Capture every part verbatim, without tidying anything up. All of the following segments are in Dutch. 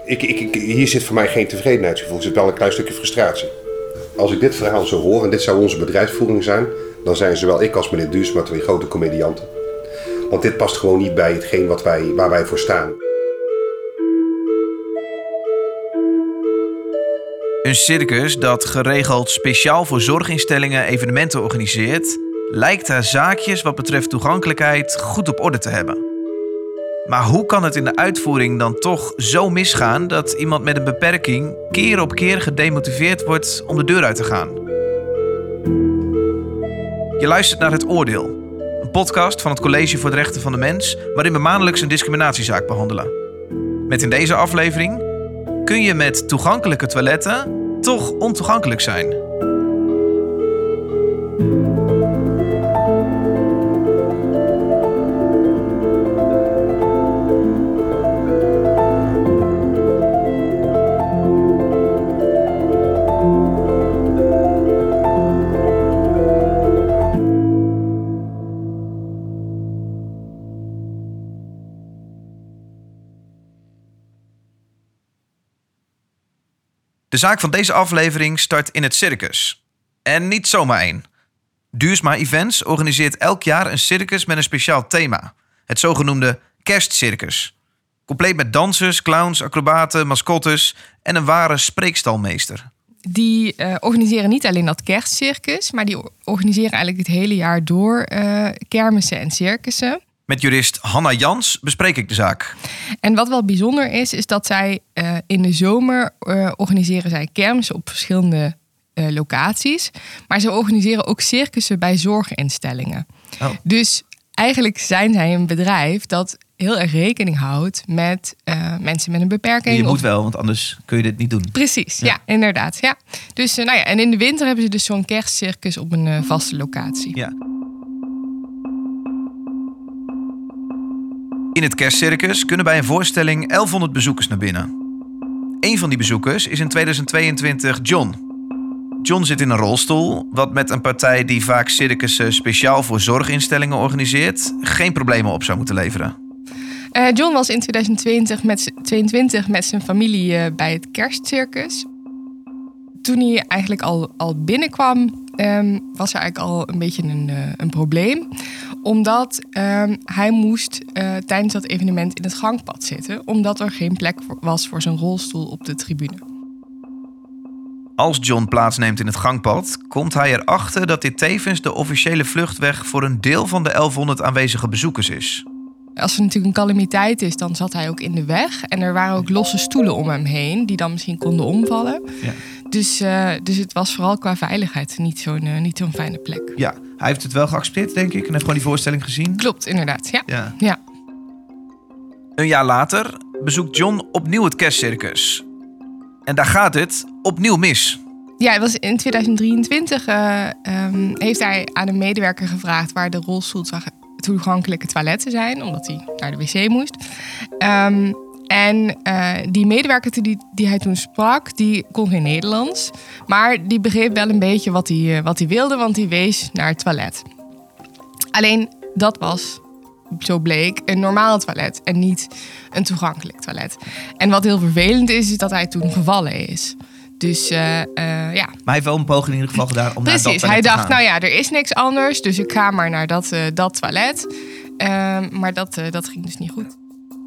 ik, ik, ik, hier zit voor mij geen tevredenheidsgevoel. Er zit wel een klein stukje frustratie. Als ik dit verhaal zo hoor, en dit zou onze bedrijfsvoering zijn, dan zijn zowel ik als meneer Duursema twee grote comedianten. Want dit past gewoon niet bij hetgeen wat wij, waar wij voor staan. Een circus dat geregeld speciaal voor zorginstellingen evenementen organiseert, lijkt haar zaakjes wat betreft toegankelijkheid goed op orde te hebben. Maar hoe kan het in de uitvoering dan toch zo misgaan dat iemand met een beperking keer op keer gedemotiveerd wordt om de deur uit te gaan? Je luistert naar Het Oordeel, een podcast van het College voor de Rechten van de Mens, waarin we maandelijks een discriminatiezaak behandelen. Met in deze aflevering: kun je met toegankelijke toiletten toch ontoegankelijk zijn? De zaak van deze aflevering start in het circus. En niet zomaar één. Duursema Events organiseert elk jaar een circus met een speciaal thema. Het zogenoemde kerstcircus. Compleet met dansers, clowns, acrobaten, mascottes en een ware spreekstalmeester. Die uh, organiseren niet alleen dat kerstcircus, maar die organiseren eigenlijk het hele jaar door uh, kermissen en circussen. Met jurist Hanna Jans bespreek ik de zaak. En wat wel bijzonder is, is dat zij uh, in de zomer uh, organiseren zij kermissen op verschillende uh, locaties. Maar ze organiseren ook circussen bij zorginstellingen. Oh. Dus eigenlijk zijn zij een bedrijf dat heel erg rekening houdt met uh, mensen met een beperking. Je moet of... wel, want anders kun je dit niet doen. Precies, ja, ja inderdaad. Ja. Dus, uh, nou ja, en in de winter hebben ze dus zo'n kerstcircus op een uh, vaste locatie. Ja. In het kerstcircus kunnen bij een voorstelling elfhonderd bezoekers naar binnen. Eén van die bezoekers is in tweeduizend tweeëntwintig John. John zit in een rolstoel, wat met een partij die vaak circussen speciaal voor zorginstellingen organiseert geen problemen op zou moeten leveren. Uh, John was in tweeduizend tweeëntwintig met, tweeëntwintig met zijn familie uh, bij het kerstcircus. Toen hij eigenlijk al, al binnenkwam, um, was er eigenlijk al een beetje een, uh, een probleem. Omdat um, hij moest uh, tijdens dat evenement in het gangpad zitten, omdat er geen plek voor, was voor zijn rolstoel op de tribune. Als John plaatsneemt in het gangpad, komt hij erachter dat dit tevens de officiële vluchtweg voor een deel van de elfhonderd aanwezige bezoekers is. Als er natuurlijk een calamiteit is, dan zat hij ook in de weg. En er waren ook losse stoelen om hem heen, die dan misschien konden omvallen. Ja. Dus, uh, dus het was vooral qua veiligheid niet zo'n, uh, niet zo'n fijne plek. Ja, hij heeft het wel geaccepteerd, denk ik. En heeft gewoon die voorstelling gezien. Klopt, inderdaad. Ja. Ja. Ja. Een jaar later bezoekt John opnieuw het kerstcircus. En daar gaat het opnieuw mis. Ja, het was in tweeduizend drieëntwintig uh, um, heeft hij aan een medewerker gevraagd waar de rolstoel toegankelijke toiletten zijn, omdat hij naar de wc moest. Um, en uh, die medewerker die, die hij toen sprak, die kon geen Nederlands. Maar die begreep wel een beetje wat hij, uh, wat hij wilde, want hij wees naar het toilet. Alleen dat was, zo bleek, een normaal toilet en niet een toegankelijk toilet. En wat heel vervelend is, is dat hij toen gevallen is. Dus uh, uh, ja. Maar hij heeft wel een poging in ieder geval gedaan om Precies, naar dat toilet hij te dacht, gaan. nou ja, er is niks anders, dus ik ga maar naar dat, uh, dat toilet. Uh, maar dat, uh, dat ging dus niet goed.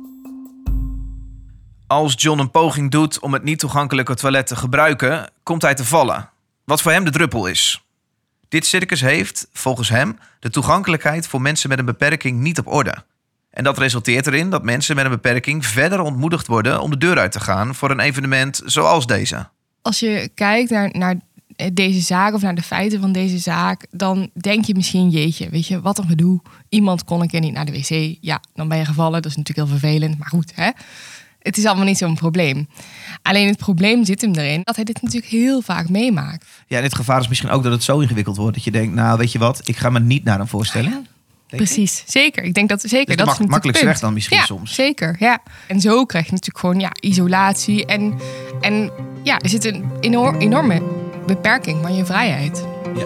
Als John een poging doet om het niet toegankelijke toilet te gebruiken, komt hij te vallen. Wat voor hem de druppel is. Dit circus heeft, volgens hem, de toegankelijkheid voor mensen met een beperking niet op orde. En dat resulteert erin dat mensen met een beperking verder ontmoedigd worden om de deur uit te gaan voor een evenement zoals deze. Als je kijkt naar, naar deze zaak of naar de feiten van deze zaak, dan denk je misschien, jeetje, weet je, wat een gedoe. Iemand kon een keer niet naar de wc. Ja, dan ben je gevallen. Dat is natuurlijk heel vervelend, maar goed, hè. Het is allemaal niet zo'n probleem. Alleen het probleem zit hem erin dat hij dit natuurlijk heel vaak meemaakt. Ja, en het gevaar is misschien ook dat het zo ingewikkeld wordt dat je denkt, nou, weet je wat, ik ga maar niet naar een voorstelling. Ja, precies, je? Zeker. Ik denk dat zeker. Dus dat mak- is makkelijk punt. slecht dan misschien ja, soms. Zeker, ja. En zo krijg je natuurlijk gewoon ja, isolatie en, en ja, er zit een enorm, enorme beperking van je vrijheid. Ja.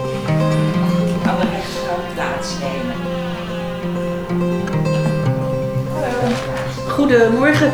Aan de rechterkant plaatsnemen. Goedemorgen.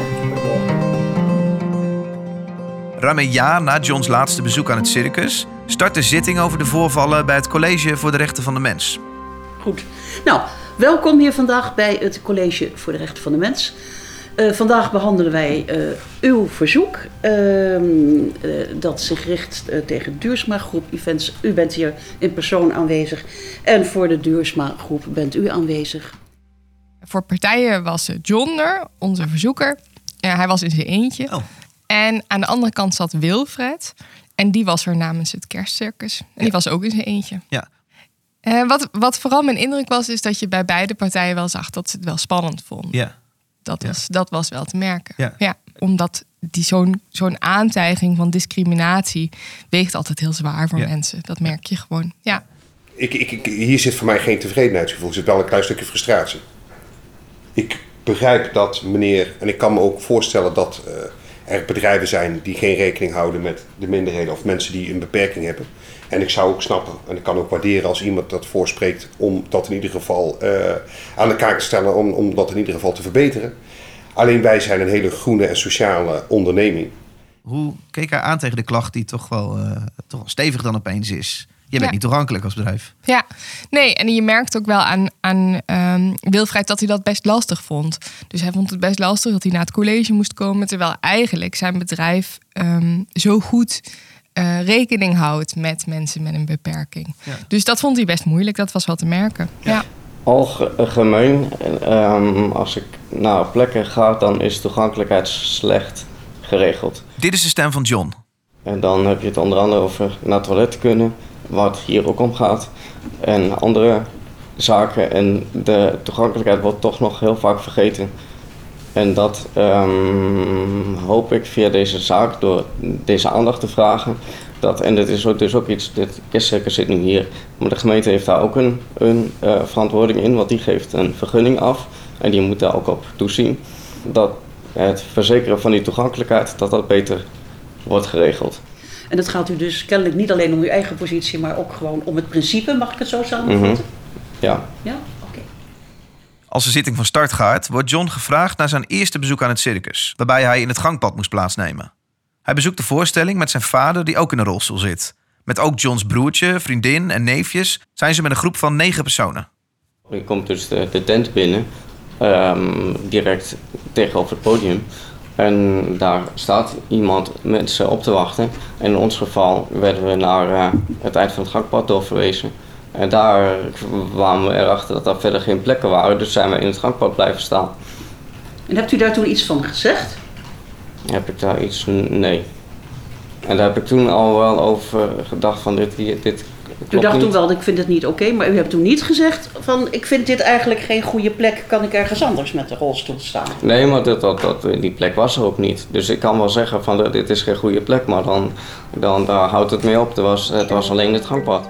Ruim een jaar na Johns laatste bezoek aan het circus start de zitting over de voorvallen bij het College voor de Rechten van de Mens. Goed. Nou, welkom hier vandaag bij het College voor de Rechten van de Mens. Uh, vandaag behandelen wij uh, uw verzoek. Uh, uh, dat zich richt uh, tegen Duursma Groep Events. U bent hier in persoon aanwezig. En voor de Duursma Groep bent u aanwezig. Voor partijen was John er, onze verzoeker. Uh, hij was in zijn eentje. Oh. En aan de andere kant zat Wilfred. En die was er namens het kerstcircus. En ja. die was ook in zijn eentje. Ja. Uh, wat, wat vooral mijn indruk was, is dat je bij beide partijen wel zag dat ze het wel spannend vonden. Ja. Dat, ja. was, dat was wel te merken. Ja. Ja, omdat die zo'n, zo'n aantijging van discriminatie weegt altijd heel zwaar voor ja. mensen. Dat merk je gewoon. Ja. Ik, ik, ik, hier zit voor mij geen tevredenheidsgevoel. Er zit wel een klein stukje frustratie. Ik begrijp dat meneer, en ik kan me ook voorstellen dat uh, er bedrijven zijn die geen rekening houden met de minderheden of mensen die een beperking hebben. En ik zou ook snappen en ik kan ook waarderen als iemand dat voorspreekt om dat in ieder geval uh, aan de kaak te stellen, om, om dat in ieder geval te verbeteren. Alleen wij zijn een hele groene en sociale onderneming. Hoe keek hij aan tegen de klacht die toch wel, uh, toch wel stevig dan opeens is? Je bent ja. niet toegankelijk als bedrijf. Ja, nee, en je merkt ook wel aan, aan um, Wilfred dat hij dat best lastig vond. Dus hij vond het best lastig dat hij naar het college moest komen, terwijl eigenlijk zijn bedrijf um, zo goed uh, rekening houdt met mensen met een beperking. Ja. Dus dat vond hij best moeilijk, dat was wel te merken. Ja. Ja. Algemeen, um, als ik naar plekken ga, dan is toegankelijkheid slecht geregeld. Dit is de stem van John. En dan heb je het onder andere over naar het toilet kunnen, waar het hier ook om gaat. En andere zaken. En de toegankelijkheid wordt toch nog heel vaak vergeten. En dat um, hoop ik via deze zaak, door deze aandacht te vragen. Dat, en dit is ook, dus ook iets, dit kerstcircus zit nu hier. Maar de gemeente heeft daar ook een, een uh, verantwoording in, want die geeft een vergunning af. En die moet daar ook op toezien. Dat het verzekeren van die toegankelijkheid, dat dat beter wordt geregeld. En dat gaat u dus kennelijk niet alleen om uw eigen positie, maar ook gewoon om het principe, mag ik het zo samenvatten? Mm-hmm. Ja. Ja, oké. Okay. Als de zitting van start gaat, wordt John gevraagd naar zijn eerste bezoek aan het circus, waarbij hij in het gangpad moest plaatsnemen. Hij bezoekt de voorstelling met zijn vader, die ook in een rolstoel zit. Met ook Johns broertje, vriendin en neefjes zijn ze met een groep van negen personen. Je komt dus de, de tent binnen, um, direct tegenover het podium. En daar staat iemand mensen op te wachten. En in ons geval werden we naar uh, het eind van het gangpad doorverwezen. En daar kwamen we erachter dat er verder geen plekken waren. Dus zijn we in het gangpad blijven staan. En hebt u daar toen iets van gezegd? Heb ik daar iets? Nee. En daar heb ik toen al wel over gedacht van dit, dit U dacht niet. Toen wel, ik vind het niet oké, okay, maar u hebt toen niet gezegd van ik vind dit eigenlijk geen goede plek, kan ik ergens anders met de rolstoel staan? Nee, maar dat, dat, dat, die plek was er ook niet. Dus ik kan wel zeggen van dit is geen goede plek, maar dan, dan daar houdt het mee op. Het was, het was alleen het gangpad.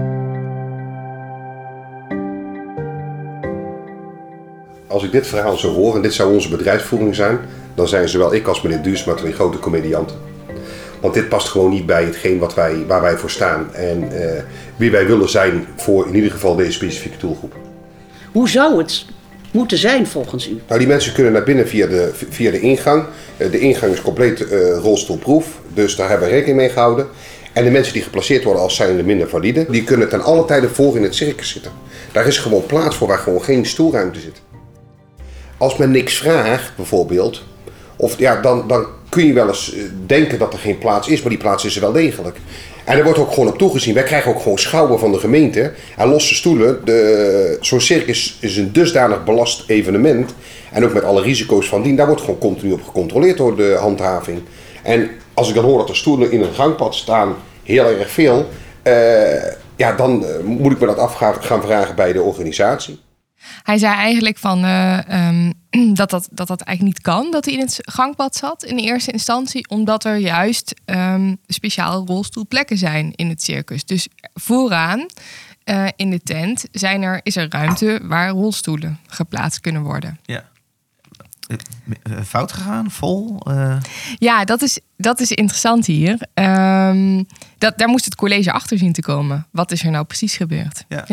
Als ik dit verhaal zou horen en dit zou onze bedrijfsvoering zijn, dan zijn zowel ik als meneer Duursma twee grote comedianten. Want dit past gewoon niet bij hetgeen wat wij, waar wij voor staan en uh, wie wij willen zijn voor in ieder geval deze specifieke doelgroep. Hoe zou het moeten zijn volgens u? Nou, die mensen kunnen naar binnen via de, via de ingang. Uh, de ingang is compleet uh, rolstoelproef, dus daar hebben we rekening mee gehouden. En de mensen die geplaceerd worden als zijnde minder valide, die kunnen ten alle tijde voor in het circus zitten. Daar is gewoon plaats voor waar gewoon geen stoelruimte zit. Als men niks vraagt, bijvoorbeeld, of, ja, dan, dan kun je wel eens denken dat er geen plaats is, maar die plaats is er wel degelijk. En er wordt ook gewoon op toegezien. Wij krijgen ook gewoon schouwen van de gemeente en losse stoelen. De, zo'n circus is een dusdanig belast evenement. En ook met alle risico's van dien, daar wordt gewoon continu op gecontroleerd door de handhaving. En als ik dan hoor dat er stoelen in een gangpad staan, heel erg veel, uh, ja, dan uh, moet ik me dat af gaan, gaan vragen bij de organisatie. Hij zei eigenlijk van, uh, um, dat, dat, dat dat eigenlijk niet kan, dat hij in het gangpad zat in de eerste instantie, omdat er juist um, speciale rolstoelplekken zijn in het circus. Dus vooraan uh, in de tent zijn er, is er ruimte waar rolstoelen geplaatst kunnen worden. Ja. Fout gegaan? Vol? Uh... Ja, dat is, dat is interessant hier. Um, dat, daar moest het college achter zien te komen. Wat is er nou precies gebeurd? Ja. Ja.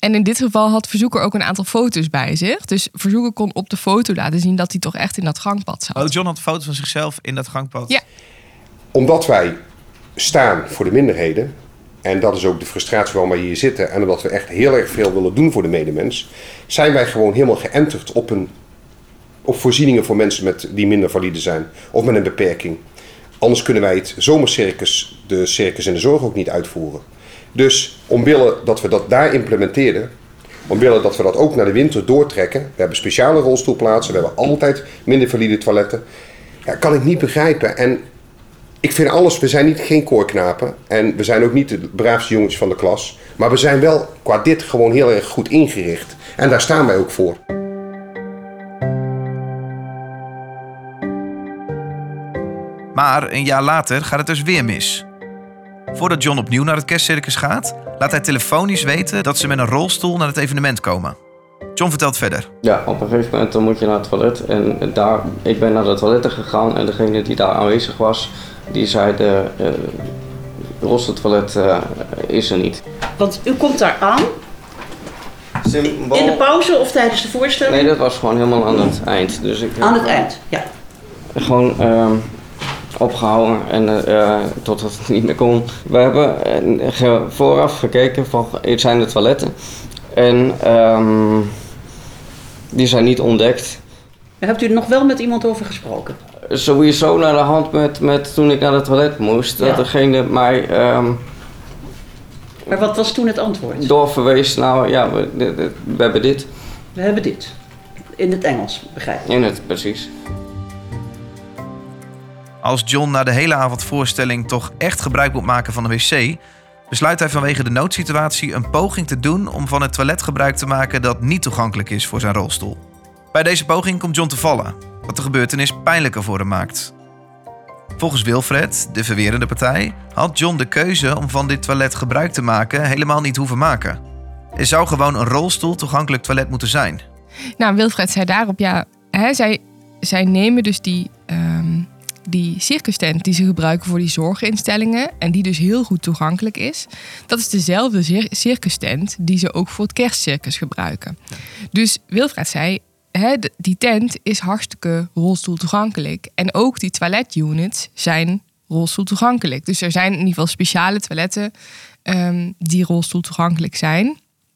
En in dit geval had verzoeker ook een aantal foto's bij zich. Dus verzoeker kon op de foto laten zien dat hij toch echt in dat gangpad zat. Oh, John had foto's van zichzelf in dat gangpad? Ja. Omdat wij staan voor de minderheden, en dat is ook de frustratie waarom wij hier zitten, en omdat we echt heel erg veel willen doen voor de medemens, zijn wij gewoon helemaal geënterd op, een, op voorzieningen voor mensen met, die minder valide zijn of met een beperking. Anders kunnen wij het zomercircus, de circus in de zorg, ook niet uitvoeren. Dus omwille dat we dat daar implementeren, omwille dat we dat ook naar de winter doortrekken, we hebben speciale rolstoelplaatsen, we hebben altijd minder valide toiletten, ja, kan ik niet begrijpen. En ik vind alles, we zijn niet geen koorknapen en we zijn ook niet de braafste jongetjes van de klas, maar we zijn wel qua dit gewoon heel erg goed ingericht. En daar staan wij ook voor. Maar een jaar later gaat het dus weer mis. Voordat John opnieuw naar het kerstcircus gaat, laat hij telefonisch weten dat ze met een rolstoel naar het evenement komen. John vertelt verder. Ja, op een gegeven moment dan moet je naar het toilet. En daar, ik ben naar de toiletten gegaan en degene die daar aanwezig was, die zei de uh, rolstoeltoilet uh, is er niet. Want u komt daar aan, Symbool... in de pauze of tijdens de voorstelling? Nee, dat was gewoon helemaal aan het eind. Dus ik, Aan het eind, ja. Gewoon uh, opgehouden en uh, totdat het niet meer kon. We hebben uh, ge- vooraf gekeken van, het zijn de toiletten. En um, die zijn niet ontdekt. Hebt u er nog wel met iemand over gesproken? Sowieso naar de hand met, met toen ik naar het toilet moest. Ja. Dat degene mij um, Maar wat was toen het antwoord? doorverwees. Nou ja, we, de, de, we hebben dit. We hebben dit. In het Engels, begrijp ik. In het, precies. Als John na de hele avond voorstelling toch echt gebruik moet maken van de wc, besluit hij vanwege de noodsituatie een poging te doen om van het toilet gebruik te maken dat niet toegankelijk is voor zijn rolstoel. Bij deze poging komt John te vallen, wat de gebeurtenis pijnlijker voor hem maakt. Volgens Wilfred, de verwerende partij, had John de keuze om van dit toilet gebruik te maken helemaal niet hoeven maken. Er zou gewoon een rolstoel toegankelijk toilet moeten zijn. Nou, Wilfred zei daarop, ja, hè, zij, zij nemen dus die, um, die circustent die ze gebruiken voor die zorginstellingen en die dus heel goed toegankelijk is. Dat is dezelfde cir- circustent die ze ook voor het kerstcircus gebruiken. Ja. Dus Wilfred zei, hè, die tent is hartstikke rolstoel toegankelijk. En ook die toiletunits zijn rolstoel toegankelijk. Dus er zijn in ieder geval speciale toiletten um, die rolstoel toegankelijk zijn.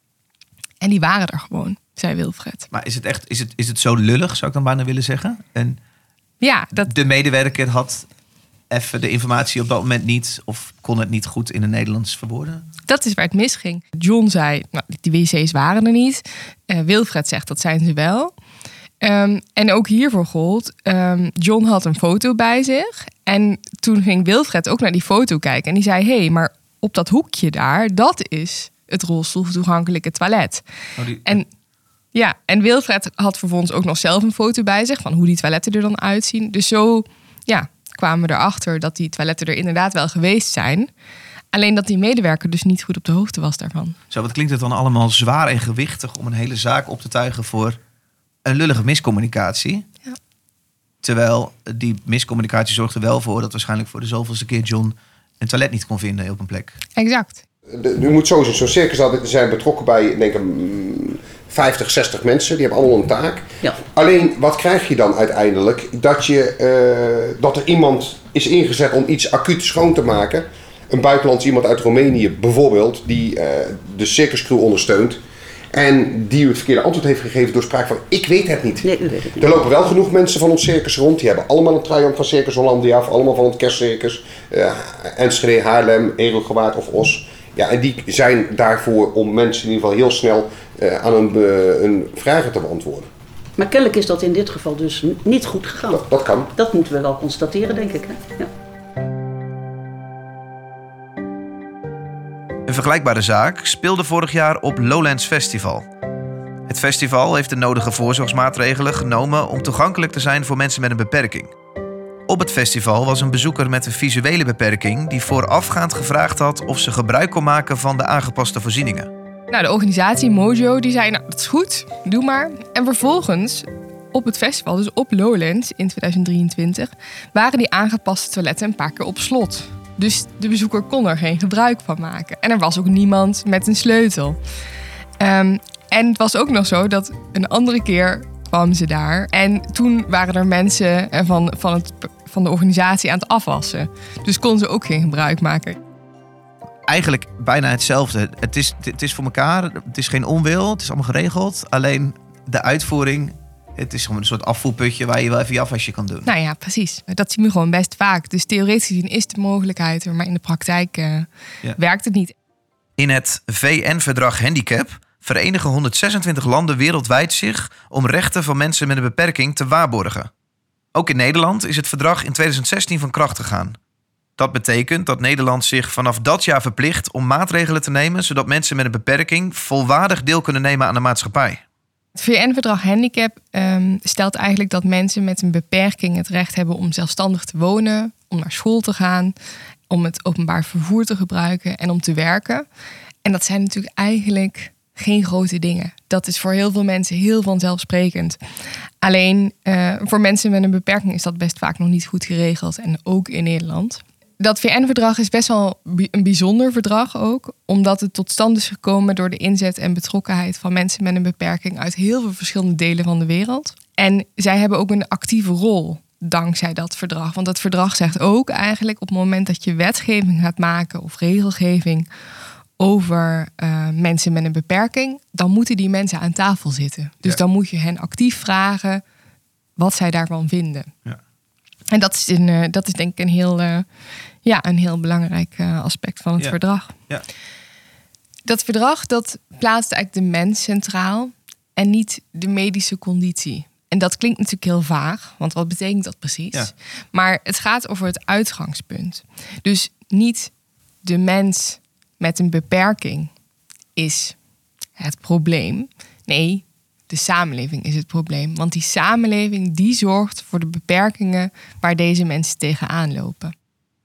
En die waren er gewoon, zei Wilfred. Maar is het echt, is het, is het zo lullig, zou ik dan bijna willen zeggen? En ja, dat... de medewerker had even de informatie op dat moment niet, of kon het niet goed in het Nederlands verwoorden? Dat is waar het misging. John zei, nou, die wc's waren er niet. Uh, Wilfred zegt, dat zijn ze wel. Um, en ook hiervoor gold, um, John had een foto bij zich. En toen ging Wilfred ook naar die foto kijken. En die zei, hé, hey, maar op dat hoekje daar, dat is het rolstoeltoegankelijke toilet. Oh, die... En ja, en Wilfred had vervolgens ook nog zelf een foto bij zich van hoe die toiletten er dan uitzien. Dus zo ja, kwamen we erachter dat die toiletten er inderdaad wel geweest zijn. Alleen dat die medewerker dus niet goed op de hoogte was daarvan. Zo, wat klinkt het dan allemaal zwaar en gewichtig om een hele zaak op te tuigen voor een lullige miscommunicatie. Ja. Terwijl die miscommunicatie zorgde wel voor dat waarschijnlijk voor de zoveelste keer John een toilet niet kon vinden op een plek. Exact. De, u moet zo zien, zo'n circus altijd zijn betrokken bij, denk ik, vijftig, zestig mensen. Die hebben allemaal een taak. Ja. Alleen, wat krijg je dan uiteindelijk? Dat, je, uh, dat er iemand is ingezet om iets acuut schoon te maken. Een buitenlands iemand uit Roemenië bijvoorbeeld, die uh, de circuscrew ondersteunt. En die u het verkeerde antwoord heeft gegeven door sprake van, ik weet het niet. Nee, u weet het niet. Er lopen wel genoeg mensen van ons circus rond. Die hebben allemaal een trui van Circus Hollandia af. Allemaal van het kerstcircus. Uh, Enschede, Haarlem, Edelgewaard of Os. Ja, en die zijn daarvoor om mensen in ieder geval heel snel uh, aan een, uh, een vragen te beantwoorden. Maar kennelijk is dat in dit geval dus niet goed gegaan. Dat, dat kan. Dat moeten we wel constateren, denk ik. Hè? Ja. Een vergelijkbare zaak speelde vorig jaar op Lowlands Festival. Het festival heeft de nodige voorzorgsmaatregelen genomen om toegankelijk te zijn voor mensen met een beperking. Op het festival was een bezoeker met een visuele beperking die voorafgaand gevraagd had of ze gebruik kon maken van de aangepaste voorzieningen. Nou, de organisatie Mojo die zei, nou, dat is goed, doe maar. En vervolgens op het festival, dus op Lowlands in tweeduizend drieëntwintig, waren die aangepaste toiletten een paar keer op slot. Dus de bezoeker kon er geen gebruik van maken. En er was ook niemand met een sleutel. Um, en het was ook nog zo dat een andere keer kwam ze daar. En toen waren er mensen van, van, het, van de organisatie aan het afwassen. Dus kon ze ook geen gebruik maken. Eigenlijk bijna hetzelfde. Het is, het is voor elkaar, het is geen onwil, het is allemaal geregeld. Alleen de uitvoering, het is gewoon een soort afvoerputje waar je wel even je afwasje kan doen. Nou ja, precies. Dat zien we gewoon best vaak. Dus theoretisch gezien is de mogelijkheid er, maar in de praktijk uh, ja. werkt het niet. In het V N-verdrag Handicap verenigen honderdzesentwintig landen wereldwijd zich om rechten van mensen met een beperking te waarborgen. Ook in Nederland is het verdrag in tweeduizend zestien van kracht gegaan. Dat betekent dat Nederland zich vanaf dat jaar verplicht om maatregelen te nemen, zodat mensen met een beperking volwaardig deel kunnen nemen aan de maatschappij. Het V N-verdrag Handicap um, stelt eigenlijk dat mensen met een beperking het recht hebben om zelfstandig te wonen, om naar school te gaan, om het openbaar vervoer te gebruiken en om te werken. En dat zijn natuurlijk eigenlijk geen grote dingen. Dat is voor heel veel mensen heel vanzelfsprekend. Alleen uh, voor mensen met een beperking is dat best vaak nog niet goed geregeld. En ook in Nederland. Dat V N-verdrag is best wel een bijzonder verdrag ook. Omdat het tot stand is gekomen door de inzet en betrokkenheid van mensen met een beperking uit heel veel verschillende delen van de wereld. En zij hebben ook een actieve rol dankzij dat verdrag. Want dat verdrag zegt ook eigenlijk op het moment dat je wetgeving gaat maken of regelgeving over uh, mensen met een beperking, dan moeten die mensen aan tafel zitten. Dus ja. dan moet je hen actief vragen wat zij daarvan vinden. Ja. En dat is, een, uh, dat is denk ik een heel, uh, ja, een heel belangrijk uh, aspect van het ja. verdrag. Ja. Dat verdrag dat plaatst eigenlijk de mens centraal en niet de medische conditie. En dat klinkt natuurlijk heel vaag, want wat betekent dat precies? Ja. Maar het gaat over het uitgangspunt. Dus niet de mens met een beperking is het probleem. Nee, de samenleving is het probleem. Want die samenleving die zorgt voor de beperkingen waar deze mensen tegenaan lopen.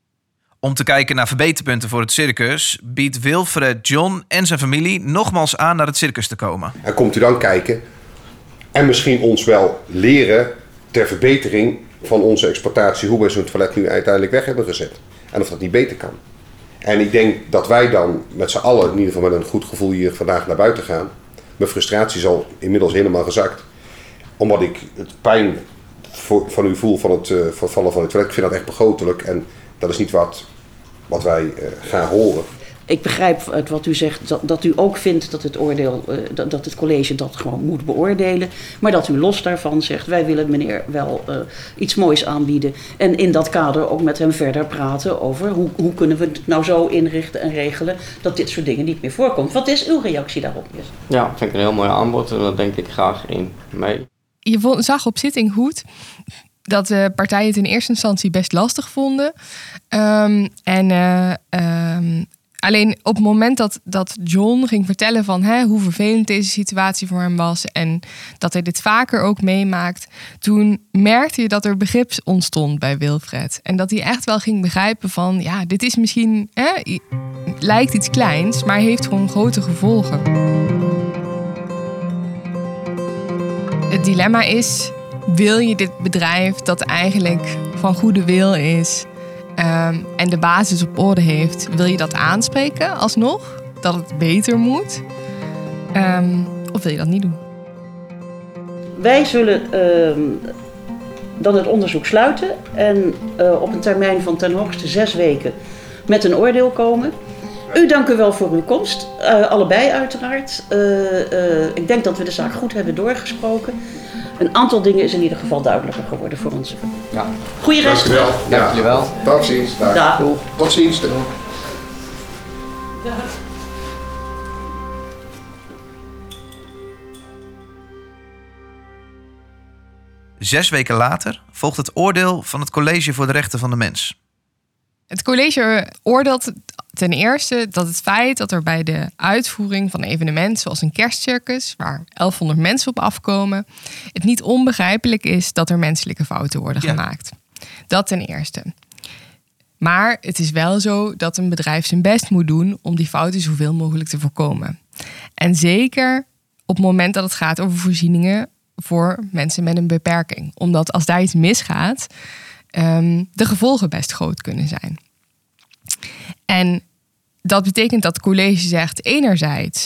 Om te kijken naar verbeterpunten voor het circus biedt Wilfred John en zijn familie nogmaals aan naar het circus te komen. En komt u dan kijken en misschien ons wel leren ter verbetering van onze exploitatie hoe we zo'n toilet nu uiteindelijk weg hebben gezet. En of dat niet beter kan. En ik denk dat wij dan met z'n allen in ieder geval met een goed gevoel hier vandaag naar buiten gaan. Mijn frustratie is al inmiddels helemaal gezakt. Omdat ik het pijn van u voel van het uh, vallen van het toilet. Ik vind dat echt begrotelijk en dat is niet wat, wat wij uh, gaan horen. Ik begrijp uit wat u zegt dat, dat u ook vindt dat het oordeel, uh, dat, dat het college dat gewoon moet beoordelen. Maar dat u los daarvan zegt, wij willen meneer wel uh, iets moois aanbieden. En in dat kader ook met hem verder praten over hoe, hoe kunnen we het nou zo inrichten en regelen dat dit soort dingen niet meer voorkomt. Wat is uw reactie daarop? Ja, vind ik een heel mooi aanbod en daar denk ik graag in mee. Je zag op zitting goed dat de partijen het in eerste instantie best lastig vonden. Um, en uh, um, alleen op het moment dat, dat John ging vertellen van hè, hoe vervelend deze situatie voor hem was en dat hij dit vaker ook meemaakt, toen merkte je dat er begrip ontstond bij Wilfred. En dat hij echt wel ging begrijpen van ja, dit is misschien, hè, lijkt iets kleins, maar heeft gewoon grote gevolgen. Het dilemma is, wil je dit bedrijf dat eigenlijk van goede wil is um, en de basis op orde heeft, wil je dat aanspreken alsnog? Dat het beter moet? Um, of wil je dat niet doen? Wij zullen uh, dan het onderzoek sluiten en uh, op een termijn van ten hoogste zes weken met een oordeel komen. U dank u wel voor uw komst, uh, allebei uiteraard. Uh, uh, ik denk dat we de zaak goed hebben doorgesproken. Een aantal dingen is in ieder geval duidelijker geworden voor ons. Ja. Goeie rest. Dank u wel. Dank jullie wel. Tot ziens. Dag. Dag. Tot ziens. Dag. Zes weken later volgt het oordeel van het College voor de Rechten van de Mens. Het college oordeelt ten eerste dat het feit dat er bij de uitvoering van een evenement zoals een kerstcircus, waar elfhonderd mensen op afkomen, het niet onbegrijpelijk is dat er menselijke fouten worden ja. gemaakt. Dat ten eerste. Maar het is wel zo dat een bedrijf zijn best moet doen om die fouten zoveel mogelijk te voorkomen. En zeker op het moment dat het gaat over voorzieningen voor mensen met een beperking. Omdat als daar iets misgaat, um, de gevolgen best groot kunnen zijn. En dat betekent dat het college zegt, enerzijds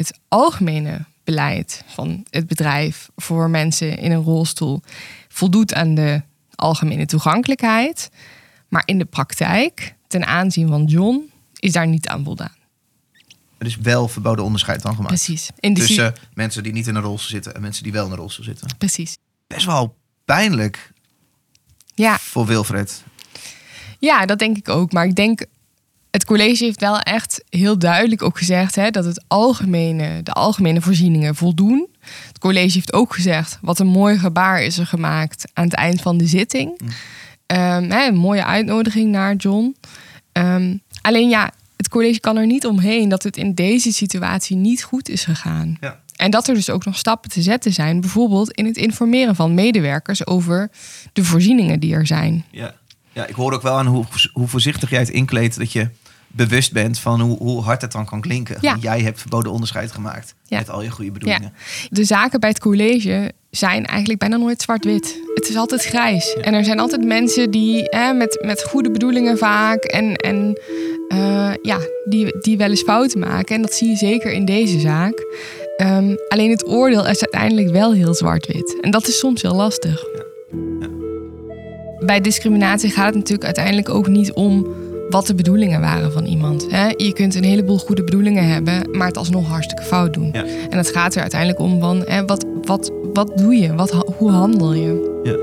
het algemene beleid van het bedrijf voor mensen in een rolstoel voldoet aan de algemene toegankelijkheid. Maar in de praktijk, ten aanzien van John, is daar niet aan voldaan. Er is wel verboden onderscheid dan gemaakt. Precies. In de Tussen si- mensen die niet in een rolstoel zitten en mensen die wel in een rolstoel zitten. Precies. Best wel pijnlijk Ja. voor Wilfred. Ja, dat denk ik ook. Maar ik denk, het college heeft wel echt heel duidelijk ook gezegd hè, dat het algemene, de algemene voorzieningen voldoen. Het college heeft ook gezegd, wat een mooi gebaar is er gemaakt aan het eind van de zitting. Mm. Um, hè, een mooie uitnodiging naar John. Um, alleen ja, het college kan er niet omheen dat het in deze situatie niet goed is gegaan. Ja. En dat er dus ook nog stappen te zetten zijn. Bijvoorbeeld in het informeren van medewerkers over de voorzieningen die er zijn. Ja, ja ik hoor ook wel aan hoe, hoe voorzichtig jij het inkleedt, dat je bewust bent van hoe, hoe hard het dan kan klinken. Ja. Jij hebt verboden onderscheid gemaakt ja. met al je goede bedoelingen. Ja. De zaken bij het college zijn eigenlijk bijna nooit zwart-wit. Het is altijd grijs. Ja. En er zijn altijd mensen die eh, met, met goede bedoelingen vaak en, en uh, ja, die, die wel eens fouten maken. En dat zie je zeker in deze zaak. Um, alleen het oordeel is uiteindelijk wel heel zwart-wit. En dat is soms heel lastig. Ja. Ja. Bij discriminatie gaat het natuurlijk uiteindelijk ook niet om wat de bedoelingen waren van iemand. Hè? Je kunt een heleboel goede bedoelingen hebben, maar het alsnog hartstikke fout doen. Ja. En het gaat er uiteindelijk om van, hè, wat, wat, wat doe je? Wat, hoe handel je? Ja.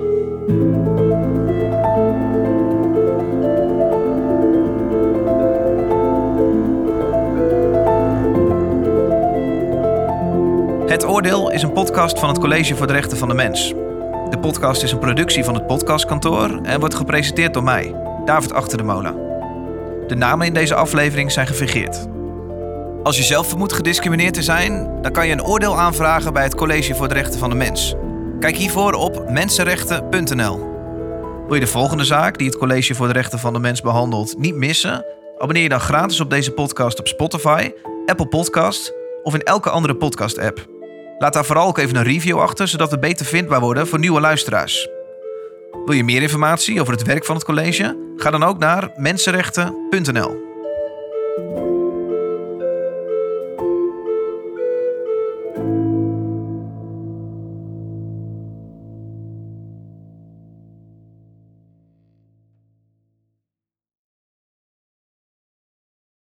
Het Oordeel is een podcast van het College voor de Rechten van de Mens. De podcast is een productie van het podcastkantoor en wordt gepresenteerd door mij, David Achter de Molen. De namen in deze aflevering zijn gefingeerd. Als je zelf vermoedt gediscrimineerd te zijn, dan kan je een oordeel aanvragen bij het College voor de Rechten van de Mens. Kijk hiervoor op mensenrechten punt n l. Wil je de volgende zaak die het College voor de Rechten van de Mens behandelt niet missen? Abonneer je dan gratis op deze podcast op Spotify, Apple Podcasts of in elke andere podcast-app. Laat daar vooral ook even een review achter, zodat we beter vindbaar worden voor nieuwe luisteraars. Wil je meer informatie over het werk van het college? Ga dan ook naar mensenrechten punt n l.